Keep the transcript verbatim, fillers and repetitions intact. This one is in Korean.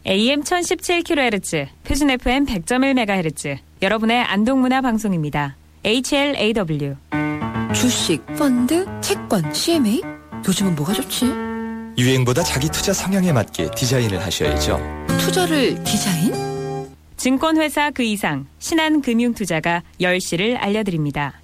에이엠 천십칠 킬로헤르츠, 표준 에프엠 백 점 일 메가헤르츠, 여러분의 안동문화 방송입니다. 에이치엘에이더블유. 주식, 펀드, 채권, 씨엠에이? 요즘은 뭐가 좋지? 유행보다 자기 투자 성향에 맞게 디자인을 하셔야죠. 투자를 디자인? 증권회사 그 이상, 신한금융투자가 열 시를 알려드립니다.